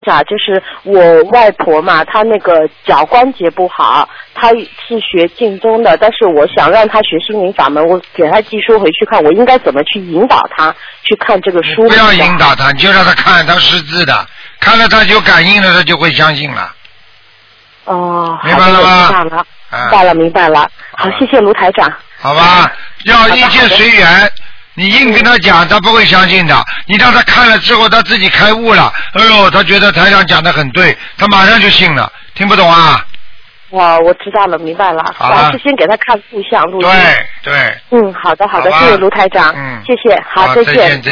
就是我外婆嘛，她那个脚关节不好，她是学静宗的，但是我想让她学心灵法门，我给她寄书回去看，我应该怎么去引导她去看这个书？ 不要引导她，你就让她看，她识字的，看了她就感应了，她就会相信了。 哦， 明白了吗？ 明白了。好，谢谢卢台长。 好吧，要一切随缘。你硬跟他讲，他不会相信的。你让他看了之后，他自己开悟了，哎呦，他觉得台上讲的很对，他马上就信了。听不懂啊？ 哇，我知道了，明白了。 好了， 是先给他看录像录音。 对。 好的，谢谢卢台长。谢谢，好，再见。